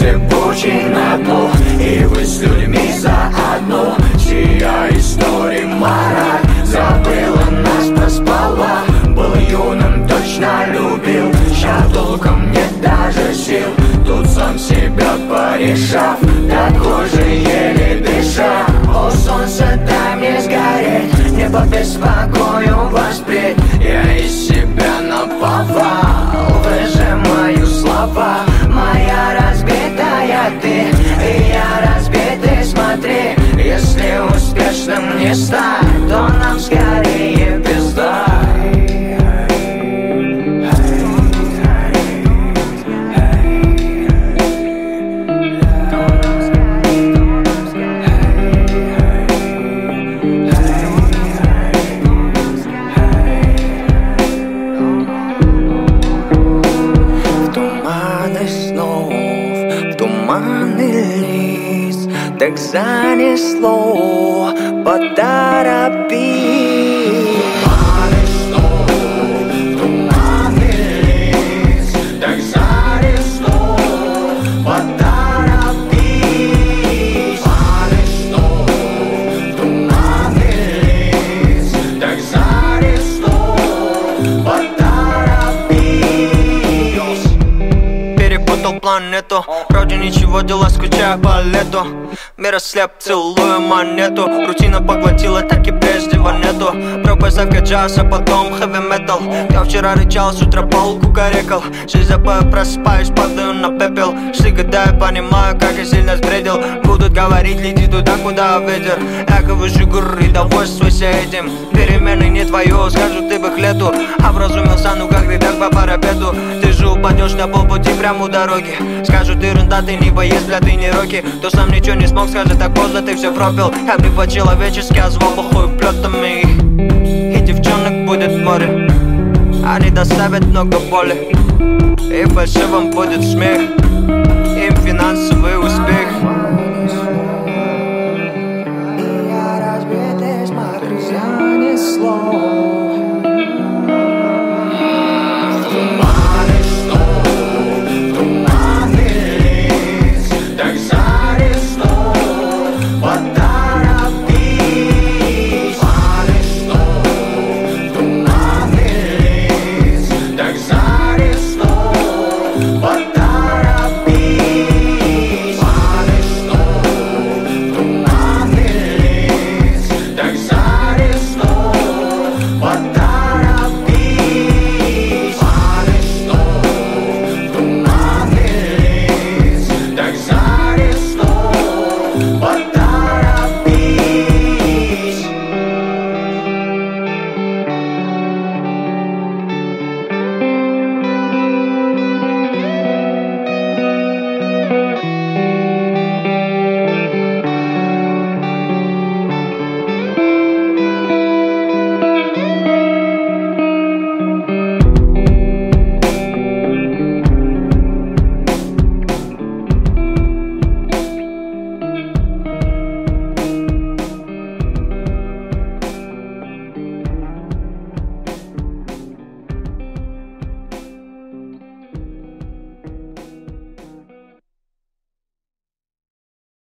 все пути на дно, и вы с людьми заодно. Сия история мораль, забыла нас, проспала. Был юным, точно любил, ща толком нет даже сил. Тут сам себя порешав, такой же еле дыша. О, солнце, дай мне сгореть, небо беспокою воспреть. Я из себя наповал, выжимаю слова. Моя разбитая ты, и я разбитый, смотри. Если успешным не стать, то нам скорее пизда. Так занесло, поторопись. Туманный лист, так занесло, поторопись. Туманный лист, так занесло, поторопись. Перепутал планету, вроде ничего, дела, скучаю по лету. Мир ослеп, целую монету. Рутина поглотила, так и прежде ванету. Пропасть джаз, а потом хэви метал. Я вчера рычал, с утра пол кукарекал. Жизнь забою, просыпаюсь, падаю на пепел. Шли года, я понимаю, как я сильно сбредил. Будут говорить, лети туда, куда ветер. Я выше горы, довольствуйся этим. Перемены не твое, скажут ты бы к лету. Образумился, ну как ты так по парапету. Ты же упадешь на полпути прямо у дороги. Скажут, ерунда, ты не боец, бля, ты не Рокки. То сам ничего не смог, скажет, так поздно, ты все пропил. Я бы по-человечески, а звал похуй плетами. И девчонок будет море, они доставят много боли. И фальшивым будет смех, им финансовый успех.